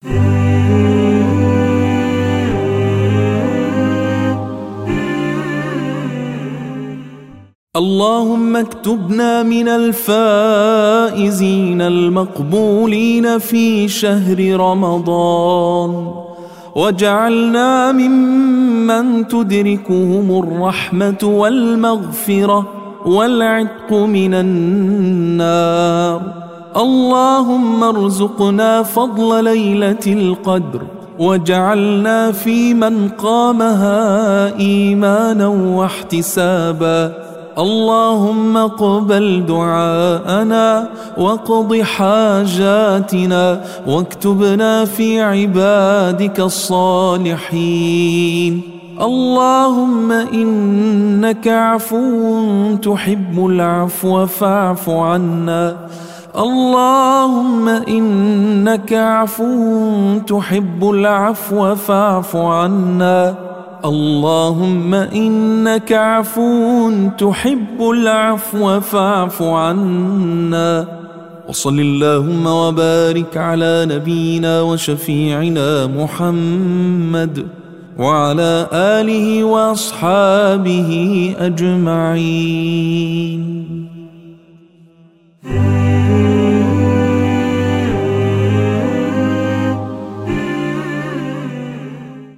اللهم اكتبنا من الفائزين المقبولين في شهر رمضان، واجعلنا ممن تدركهم الرحمة والمغفرة والعتق من النار. اللهم ارزقنا فضل ليلة القدر، واجعلنا في من قامها إيمانا واحتسابا. اللهم اقبل دعاءنا واقض حاجاتنا، واكتبنا في عبادك الصالحين. اللهم إنك عفو تحب العفو فاعف عنا. اللهم إنك عفو تحب العفو فاعف عنا. اللهم إنك عفو تحب العفو فاعف عنا. وصل اللهم وبارك على نبينا وشفيعنا محمد وعلى آله وأصحابه أجمعين.